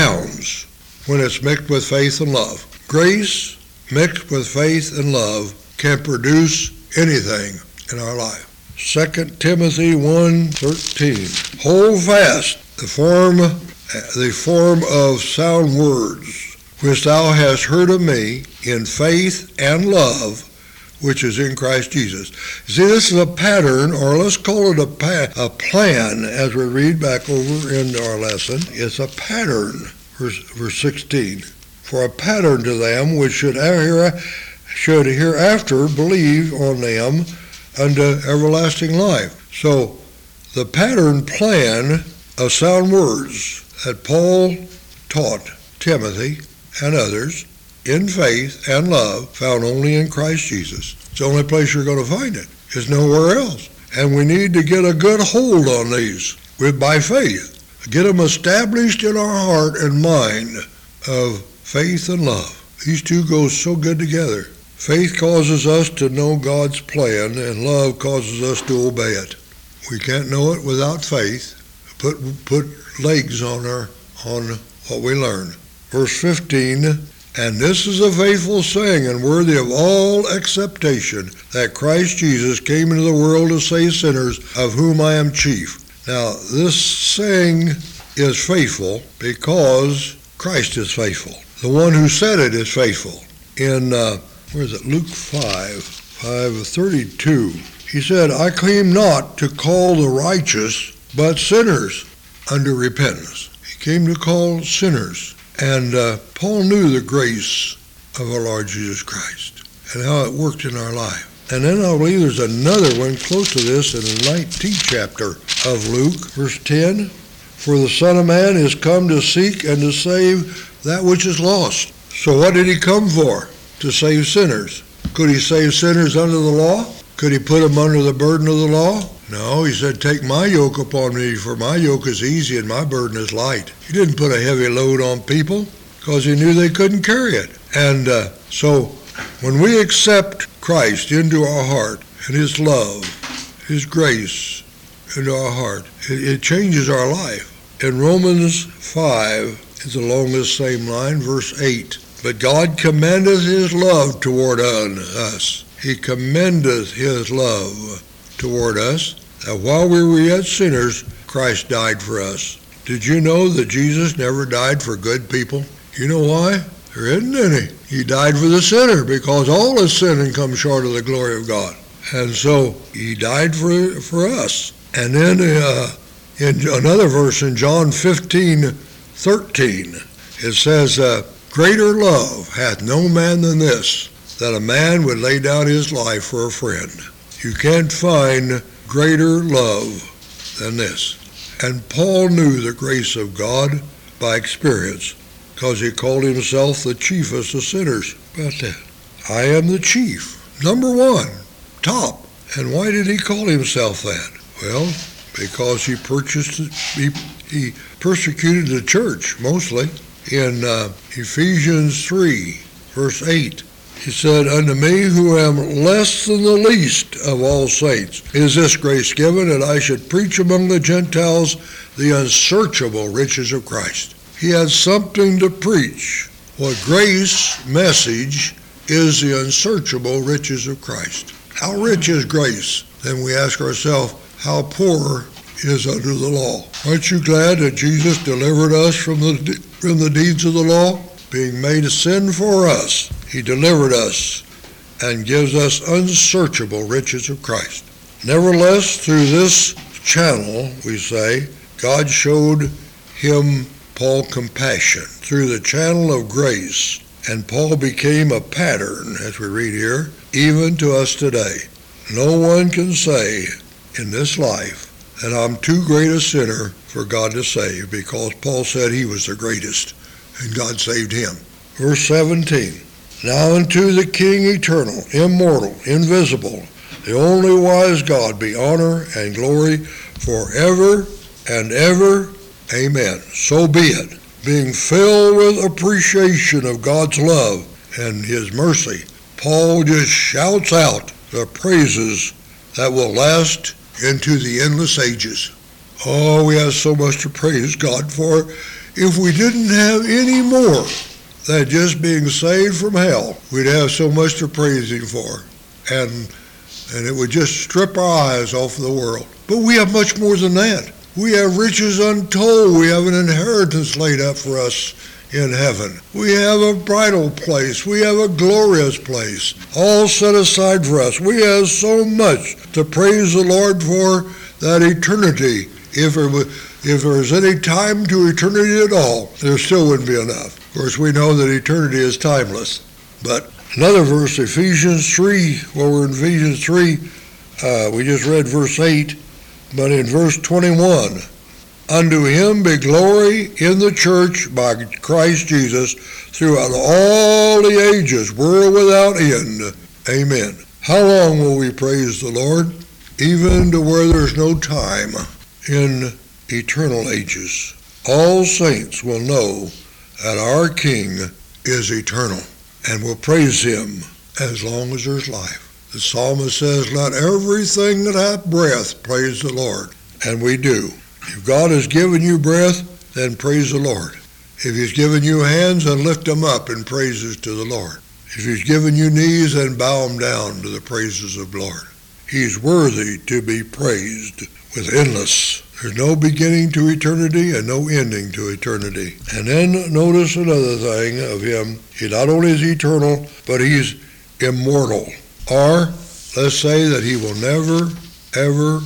A: superabounds when it's mixed with faith and love. Grace mixed with faith and love can produce anything in our life. 2 Timothy 1:13. Hold fast the form of sound words, which thou hast heard of me, in faith and love, which is in Christ Jesus. See, this is a pattern, or let's call it a plan, as we read back over into our lesson. It's a pattern, verse 16. For a pattern to them which should hereafter believe on them unto everlasting life. So, the pattern plan of sound words that Paul taught Timothy and others in faith and love, found only in Christ Jesus. It's the only place you're going to find it. It's nowhere else. And we need to get a good hold on these by faith. Get them established in our heart and mind of faith and love. These two go so good together. Faith causes us to know God's plan, and love causes us to obey it. We can't know it without faith. Put legs on what we learn. Verse 15, and this is a faithful saying and worthy of all acceptation, that Christ Jesus came into the world to save sinners, of whom I am chief. Now, this saying is faithful because Christ is faithful. The one who said it is faithful. In, Luke 5:32, he said, I came not to call the righteous, but sinners unto repentance. He came to call sinners. And Paul knew the grace of our Lord Jesus Christ and how it worked in our life. And then I believe there's another one close to this in the 19th chapter of Luke, verse 10. For the Son of Man is come to seek and to save that which is lost. So what did he come for? To save sinners. Could he save sinners under the law? Could he put them under the burden of the law? No, he said, take my yoke upon me, for my yoke is easy and my burden is light. He didn't put a heavy load on people because he knew they couldn't carry it. And so when we accept Christ into our heart and his love, his grace into our heart, it changes our life. In Romans 5, it's along this same line, verse 8. But God commendeth his love toward us. He commendeth his love toward us, that while we were yet sinners, Christ died for us. Did you know that Jesus never died for good people? You know why? There isn't any. He died for the sinner, because all has sinned and come short of the glory of God. And so he died for us. And then in another verse in John 15:13, it says, greater love hath no man than this, that a man would lay down his life for a friend. You can't find greater love than this. And Paul knew the grace of God by experience, because he called himself the chiefest of sinners. About that. I am the chief. Number one. Top. And why did he call himself that? Well, because he persecuted the church, mostly. In Ephesians 3, verse 8, he said, unto me who am less than the least of all saints is this grace given, that I should preach among the Gentiles the unsearchable riches of Christ. He had something to preach. What grace message is the unsearchable riches of Christ. How rich is grace? Then we ask ourselves, how poor is under the law? Aren't you glad that Jesus delivered us from the deeds of the law? Being made a sin for us, he delivered us and gives us unsearchable riches of Christ. Nevertheless, through this channel, we say, God showed him, Paul, compassion through the channel of grace, and Paul became a pattern, as we read here, even to us today. No one can say in this life that I'm too great a sinner for God to save, because Paul said he was the greatest, and God saved him. Verse 17, now unto the King eternal, immortal, invisible, the only wise God, be honor and glory forever and ever. Amen. So be it. Being filled with appreciation of God's love and his mercy, Paul just shouts out the praises that will last into the endless ages. Oh, we have so much to praise God for. If we didn't have any more than just being saved from hell, we'd have so much to praise him for. and it would just strip our eyes off of the world. But we have much more than that. We have riches untold. We have an inheritance laid up for us in heaven. We have a bridal place. We have a glorious place, all set aside for us. We have so much to praise the Lord for that eternity. If there was any time to eternity at all, there still wouldn't be enough. Of course, we know that eternity is timeless. But another verse, Ephesians 3, well, we're in Ephesians 3, we just read verse 8, but in verse 21, unto him be glory in the church by Christ Jesus throughout all the ages, world without end. Amen. How long will we praise the Lord? Even to where there's no time in eternal ages. All saints will know that our King is eternal and will praise him as long as there's life. The psalmist says, let everything that hath breath praise the Lord. And we do. If God has given you breath, then praise the Lord. If he's given you hands, then lift them up in praises to the Lord. If he's given you knees, then bow them down to the praises of the Lord. He's worthy to be praised with endless. There's no beginning to eternity and no ending to eternity. And then notice another thing of him. He not only is eternal, but he's immortal. Or, let's say that he will never, ever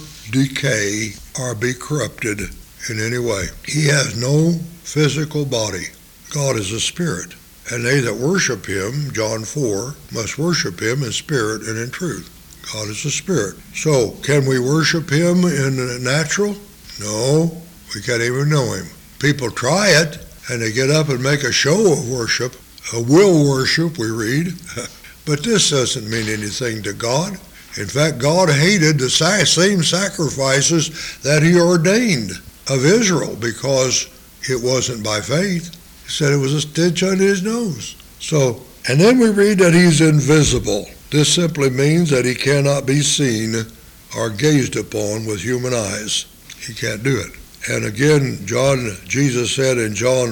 A: decay or be corrupted in any way. He has no physical body. God is a spirit. And they that worship him, John 4, must worship him in spirit and in truth. God is a spirit. So, can we worship him in the natural? No, we can't even know him. People try it, and they get up and make a show of worship, a will worship, we read. But this doesn't mean anything to God. In fact, God hated the same sacrifices that he ordained of Israel because it wasn't by faith. He said it was a stench under his nose. So, and then we read that he's invisible. This simply means that he cannot be seen or gazed upon with human eyes. He can't do it. And again, Jesus said in John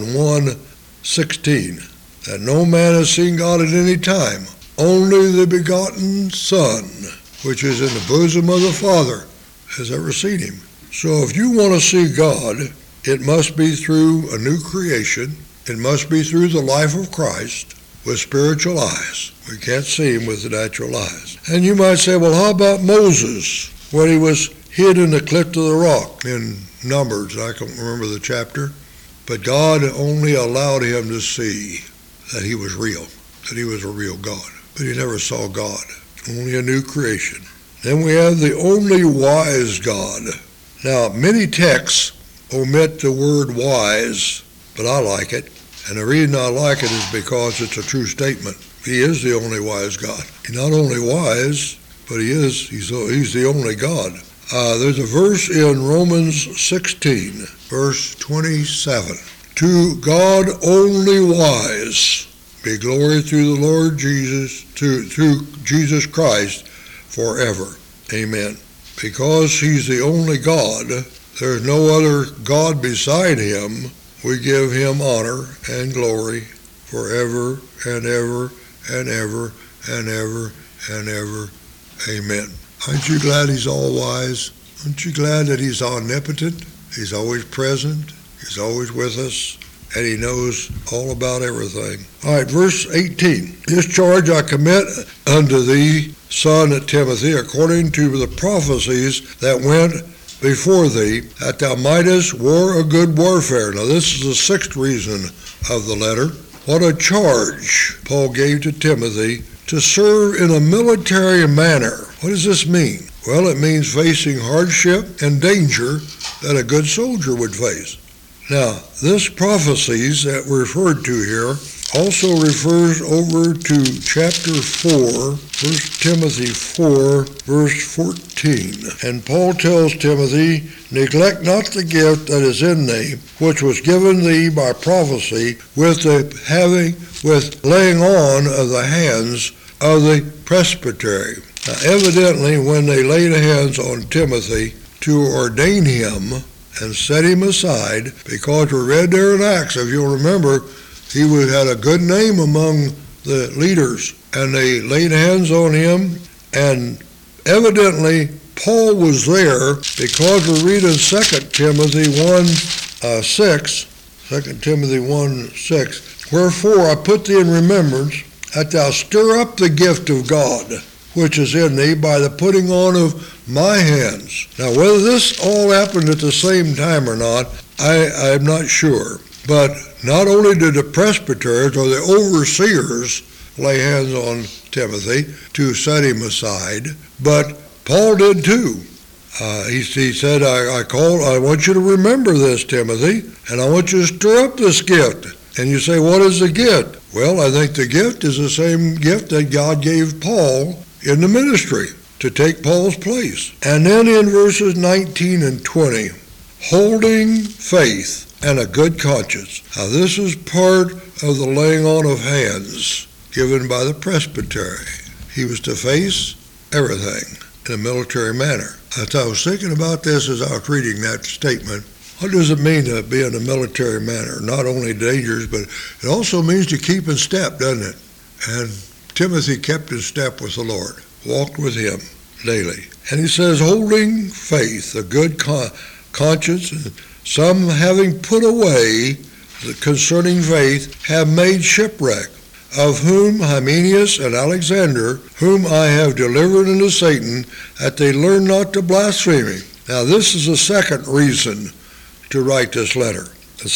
A: 1:16 that no man has seen God at any time. Only the begotten Son, which is in the bosom of the Father, has ever seen him. So if you want to see God, it must be through a new creation. It must be through the life of Christ with spiritual eyes. We can't see him with the natural eyes. And you might say, well, how about Moses, when he was hid in the cleft of the rock in Numbers? I can't remember the chapter. But God only allowed him to see that he was real, that he was a real God. But he never saw God, only a new creation. Then we have the only wise God. Now, many texts omit the word wise, but I like it. And the reason I like it is because it's a true statement. He is the only wise God. He's not only wise, but he's the only God. There's a verse in Romans 16, verse 27. To God only wise be glory through the Lord Jesus, through Jesus Christ forever. Amen. Because he's the only God, there's no other God beside him. We give him honor and glory forever and ever and ever and ever and ever. Amen. Aren't you glad he's all wise? Aren't you glad that he's omnipotent? He's always present. He's always with us. And he knows all about everything. All right, verse 18. This charge I commit unto thee, son Timothy, according to the prophecies that went before thee, that thou mightest war a good warfare. Now this is the sixth reason of the letter. What a charge Paul gave to Timothy to serve in a military manner. What does this mean? Well, it means facing hardship and danger that a good soldier would face. Now, this prophecies that we're referred to here also refers over to chapter 4, 1 Timothy 4, verse 14. And Paul tells Timothy, neglect not the gift that is in thee, which was given thee by prophecy, with laying on of the hands of the presbytery. Now, evidently, when they laid hands on Timothy to ordain him and set him aside, because we read there in Acts, if you'll remember, he had a good name among the leaders, and they laid hands on him And evidently, Paul was there because we read in 2 Timothy 1:6, 2 Timothy 1:6, wherefore I put thee in remembrance that thou stir up the gift of God, which is in thee by the putting on of my hands. Now, whether this all happened at the same time or not, I'm not sure. But not only did the presbyters or the overseers lay hands on Timothy to set him aside, but Paul did too. He said, I want you to remember this, Timothy, and I want you to stir up this gift. And you say, what is the gift? Well, I think the gift is the same gift that God gave Paul in the ministry, to take Paul's place. And then in verses 19 and 20, holding faith and a good conscience. Now this is part of the laying on of hands given by the presbytery. He was to face everything in a military manner. As I was thinking about this as I was reading that statement, what does it mean to be in a military manner? Not only dangers, but it also means to keep in step, doesn't it? And Timothy kept in step with the Lord, walked with him daily. And he says, holding faith, a good conscience, some having put away concerning faith have made shipwreck, of whom Hymenaeus and Alexander, whom I have delivered unto Satan, that they learn not to blaspheme. Now this is the second reason to write this letter. The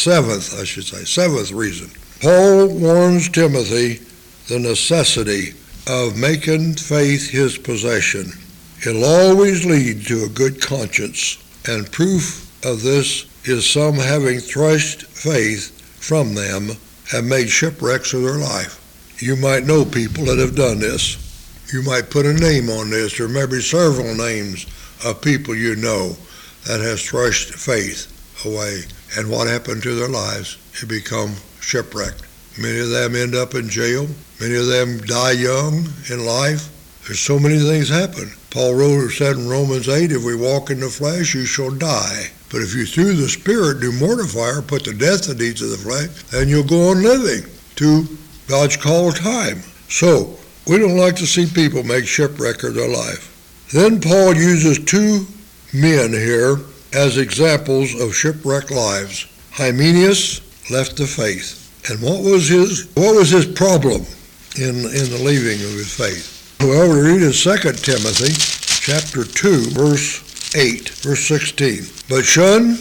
A: seventh reason. Paul warns Timothy the necessity of making faith his possession. It'll always lead to a good conscience, and proof of this is some having thrust faith from them have made shipwrecks of their life. You might know people that have done this. You might put a name on this, or maybe several names of people you know that has thrust faith away. And what happened to their lives? They become shipwrecked. Many of them end up in jail. Many of them die young in life. There's so many things happen. Paul said in Romans 8, if we walk in the flesh, you shall die. But if you through the Spirit do mortify or put to death the deeds of the flesh, then you'll go on living to God's called time. So, we don't like to see people make shipwreck of their life. Then Paul uses two men here as examples of shipwrecked lives. Hymenaeus left the faith. And what was his problem in the leaving of his faith? Well, we read in 2 Timothy chapter 2, verse 8, verse 16. But shun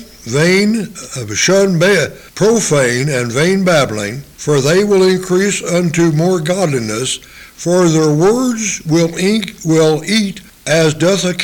A: profane and vain babbling, for they will increase unto more godliness, for their words will eat as doth a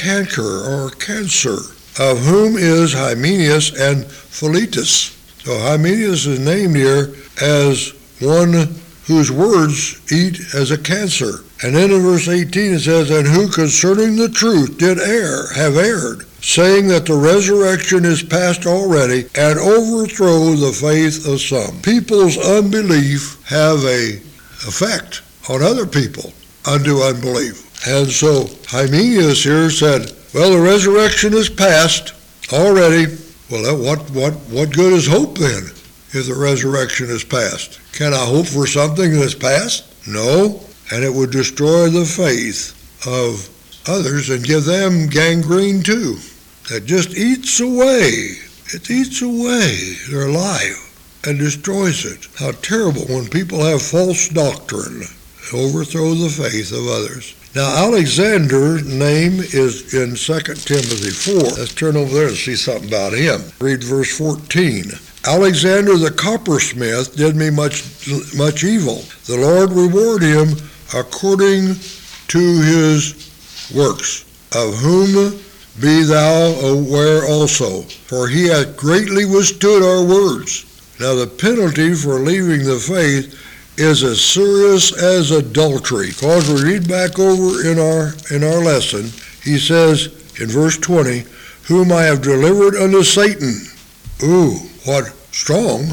A: cancer, of whom is Hymenaeus and Philetus. So Hymenaeus is named here as one whose words eat as a cancer. And then in verse 18 it says, and who concerning the truth have erred, saying that the resurrection is past already, and overthrow the faith of some. People's unbelief have an effect on other people unto unbelief. And so Hymenaeus here said, well, the resurrection is past already. Well, what good is hope then if the resurrection is past? Can I hope for something that's past? No. And it would destroy the faith of others and give them gangrene too. That just eats away. It eats away their life and destroys it. How terrible when people have false doctrine, overthrow the faith of others. Now, Alexander's name is in 2 Timothy 4. Let's turn over there and see something about him. Read verse 14. Alexander the coppersmith did me much evil. The Lord reward him according to his works, of whom be thou aware also, for he hath greatly withstood our words. Now the penalty for leaving the faith is as serious as adultery. Because we read back over in our lesson, he says in verse 20, whom I have delivered unto Satan. Ooh, what strong,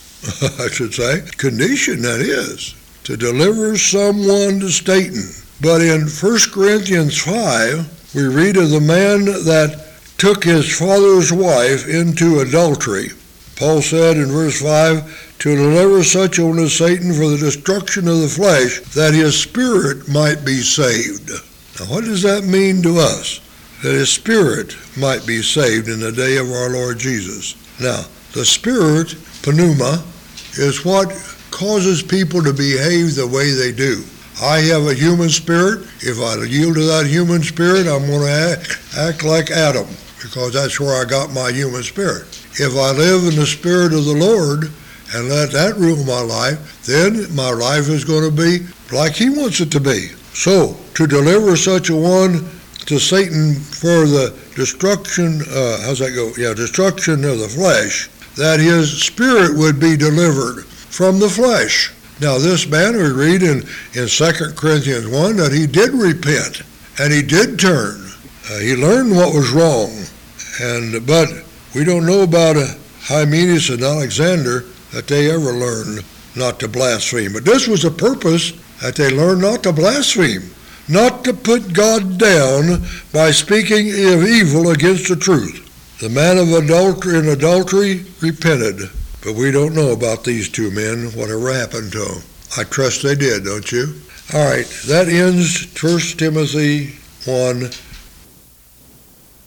A: I should say, condition that is, to deliver someone to Satan. But in 1 Corinthians 5, we read of the man that took his father's wife into adultery. Paul said in verse 5, to deliver such unto Satan for the destruction of the flesh, that his spirit might be saved. Now, what does that mean to us? That his Spirit might be saved in the day of our Lord Jesus. Now, the Spirit, pneuma, is what causes people to behave the way they do. I have a human spirit. If I yield to that human spirit, I'm going to act like Adam, because that's where I got my human spirit. If I live in the Spirit of the Lord and let that rule my life, then my life is going to be like he wants it to be. So, to deliver such a one to Satan for the destruction, destruction of the flesh, that his spirit would be delivered from the flesh. Now, this man, we read in 2 Corinthians 1 that he did repent and he did turn. He learned what was wrong. But we don't know about Hymenaeus and Alexander that they ever learned not to blaspheme. But this was the purpose, that they learned not to blaspheme, not to put God down by speaking of evil against the truth. The man of adultery repented, but we don't know about these two men, whatever happened to them. I trust they did, don't you? All right, that ends 1 Timothy 1.